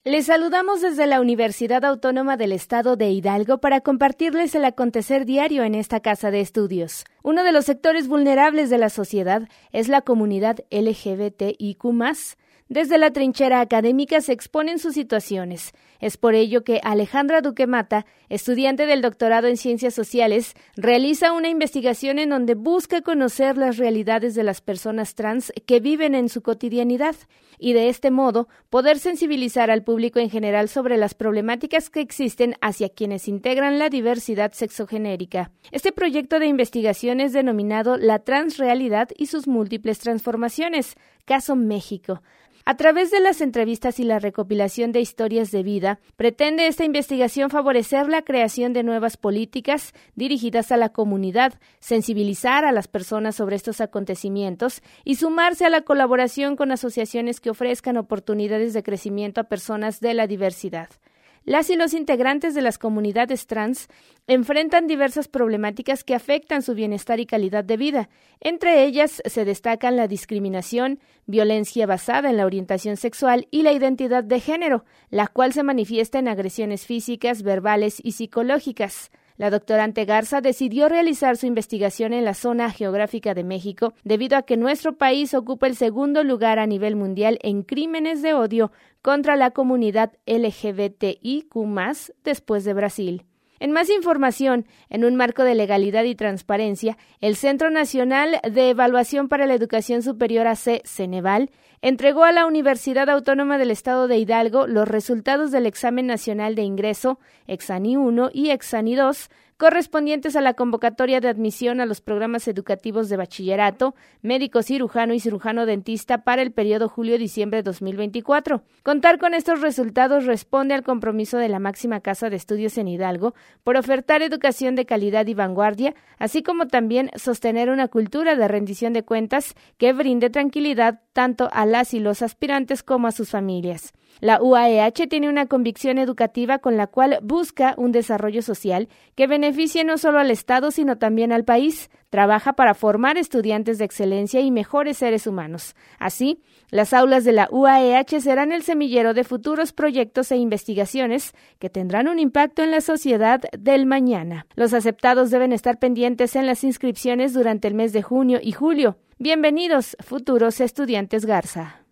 Les saludamos desde la Universidad Autónoma del Estado de Hidalgo para compartirles el acontecer diario en esta casa de estudios. Uno de los sectores vulnerables de la sociedad es la comunidad LGBTIQ+. Desde la trinchera académica se exponen sus situaciones. Es por ello que Alejandra Duque Mata, estudiante del doctorado en Ciencias Sociales, realiza una investigación en donde busca conocer las realidades de las personas trans que viven en su cotidianidad y de este modo poder sensibilizar al público en general sobre las problemáticas que existen hacia quienes integran la diversidad sexogenérica. Este proyecto de investigación es denominado La Transrealidad y sus múltiples transformaciones, Caso México. A través de las entrevistas y la recopilación de historias de vida, pretende esta investigación favorecer la creación de nuevas políticas dirigidas a la comunidad, sensibilizar a las personas sobre estos acontecimientos y sumarse a la colaboración con asociaciones que ofrezcan oportunidades de crecimiento a personas de la diversidad. Las y los integrantes de las comunidades trans enfrentan diversas problemáticas que afectan su bienestar y calidad de vida. Entre ellas se destacan la discriminación, violencia basada en la orientación sexual y la identidad de género, la cual se manifiesta en agresiones físicas, verbales y psicológicas. La doctorante Garza decidió realizar su investigación en la zona geográfica de México debido a que nuestro país ocupa el segundo lugar a nivel mundial en crímenes de odio contra la comunidad LGBTIQ+, después de Brasil. En más información, en un marco de legalidad y transparencia, el Centro Nacional de Evaluación para la Educación Superior AC, Ceneval, entregó a la Universidad Autónoma del Estado de Hidalgo los resultados del Examen Nacional de Ingreso, Exani 1 y Exani 2, correspondientes a la convocatoria de admisión a los programas educativos de bachillerato, médico cirujano y cirujano dentista para el periodo julio-diciembre 2024. Contar con estos resultados responde al compromiso de la máxima casa de estudios en Hidalgo por ofertar educación de calidad y vanguardia, así como también sostener una cultura de rendición de cuentas que brinde tranquilidad tanto a las y los aspirantes como a sus familias. La UAEH tiene una convicción educativa con la cual busca un desarrollo social que beneficie no solo al Estado, sino también al país. Trabaja para formar estudiantes de excelencia y mejores seres humanos. Así, las aulas de la UAEH serán el semillero de futuros proyectos e investigaciones que tendrán un impacto en la sociedad del mañana. Los aceptados deben estar pendientes en las inscripciones durante el mes de junio y julio. Bienvenidos, futuros estudiantes Garza.